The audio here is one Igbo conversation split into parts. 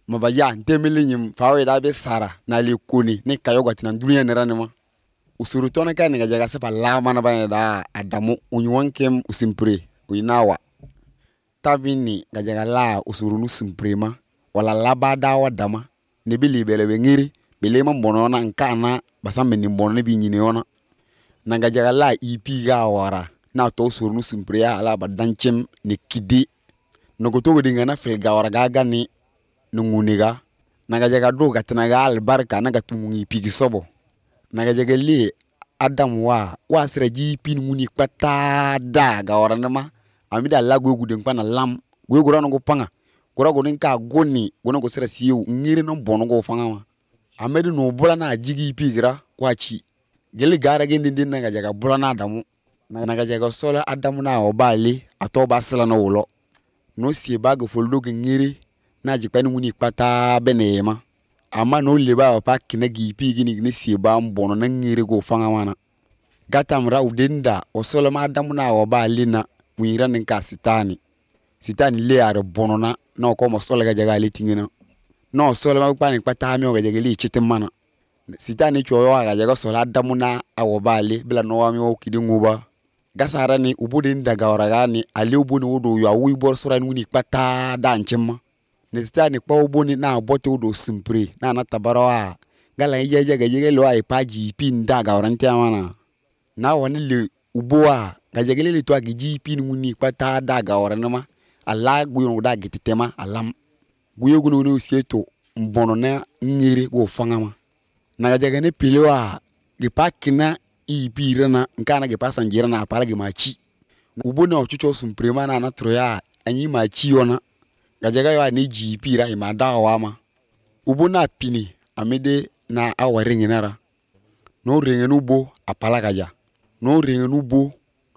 mabaya ntemele nyim fawe da be sara na le koni ne kayo gwatina dunia ne ranema usuru tona ka ne gajaga sepa lama na ba da adamu unywankem usimpre uinawa tabini gajaga la usuru nu simprema wala labada wa dama ne bili bele ngiri bele mambono na nkana basambe ni mbono ne bi nyine ona na gajaga la ipi ga wara na to usuru nu simpre ya ala badanchem ne kidi no goto dinga na fe ga wara ga ni nunguniga naga jaga do gatnaga albarka naga tumungi pigi sobo naga jaga li adam wa sira ji pin muni kwata da ga waranama amida la gogu den pana lam gogu rano go panga gora go ninka goni gona go sira siu ngiri no bono go fanga ma amedi no bula na jigi pigira wachi gele gara gendi din naga jaga bula na adamu naga jaga sola adamu na obali atoba sala no wolo no sie bago foldo ngiri na jikpani muni kpata benema ama no leba pa kina gipi gini ni siba mbono na ngiri go fanga wana gatamra udenda osoloma adamu na oba lina muira ninka sitani le are bono na ko mo sola gajaga litingina no soloma kpani kpata mi o gajaga li chitimana sitani choyo wa gajaga sola adamu na awoba le bla no wa mi o kidi nguba gasara ni ubudenda gawara ni ali ubuni wudo ya wibor sora ni muni kpata danchima Nesitani kwa ubuni na bote udo simpre na tabarawa gala yeje gajege lo ai paji pin daga oranti amana na woni le uboa gajege le to agiji pin muni kwata daga oranama ala guyo da gititema alam guyo gunu no sieto mbono na ngiri go fangama na gajege ne pilewa ge pakina ibirana nkana ge pasanjira na apala ge machi ubona ochucho simpre na troya anyi machi ona gajaga yo ani GP ra imada wama ubuna pini amede na awaringi nara no ringenu bo apala gaja no ringenu bo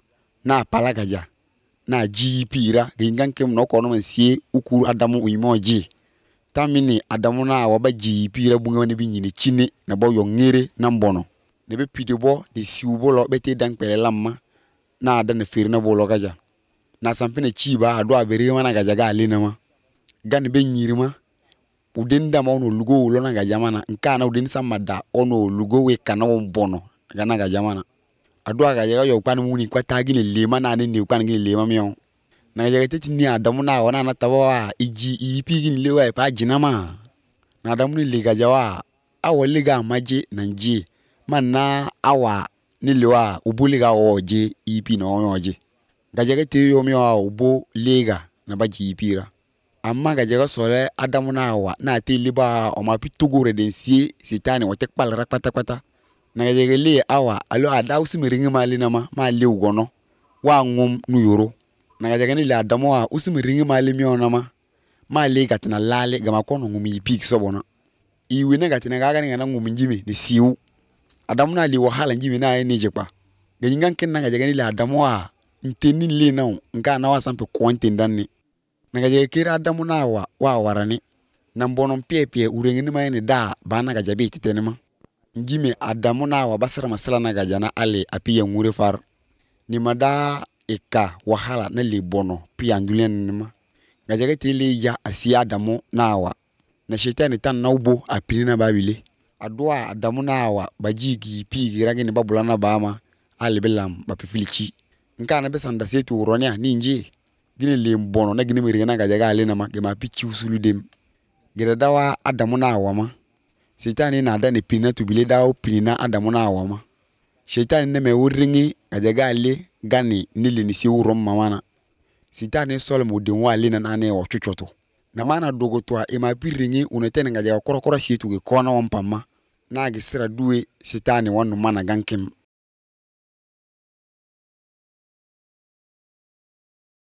na apala gaja na GP ra gingankem no kono mansie ukuru adamu uimoji tamini adamu na waba GP ra bunga ne binyini chine na bo yongere na mbono ne be pidebo de siubo lo bete dankpele lamma na ada ne firna bo lo gaja na sampene chiba ado abere mana gajaga alinama gani be nyirima udenda ma ono lugo ulo na gajamana nkana udeni samada ono lugo we kana wombono gana gajamana adwa gajaga yo kwani muni kwa tagini lema na ne kwani gini lema miyo na gajaga teti ni adamu na wana na tawa iji ipi gini lewa pa jinama na adamu ni ligajawa awa liga maje nanje mana awa ni lewa ubuliga oje ipi na oje gajaga te yo miyo ubo liga na baji ipira amma gajaga sole adamu na awa na te liba o ma pitugure densie sitani o tek palra kwata na gajaga le awa alo adaw simiringi mali na ma le ugono wa ngum nu yoro na gajaga ni le adamu wa usimiringi mali mi ona ma le gatina lale gama kono ngum yipik sobona iwi na gatina gaga ni na ngum njimi ni siu adamu na li wahala njimi na ni jekpa gajingan ken na gajaga ni le adamu wa nteni le na nka na wa sampe kwantendani nagaje kira adamu na wa warani na mbono pepe urengini mayeni da bana gajabe titenema njime adamu na wa basara masala na gajana ale apiya ngure far ni mada eka wahala na le bono piya ndulen nima gajaga tele ya asi adamu na wa na shetani tan na ubo apini na babile adwa adamu na wa bajigi pigi ragini babulana bama ale belam bapifilichi nka na besanda setu uronia ninje gine le mbono na gine mirina gajaga alena ma gema pichi usulu dem gida dawa adamu na awama shetani na adane pinina tubile dawo pinina adamu na awama shetani ne me uringi gajaga ale gani nili ni si urom mamana shetani solo mudin wa alena na ne wa chuchoto na mana dogotwa ema piringi unetene gajaga korokoro sietu ge kona wampama na gisira duwe shetani wanu mana gankem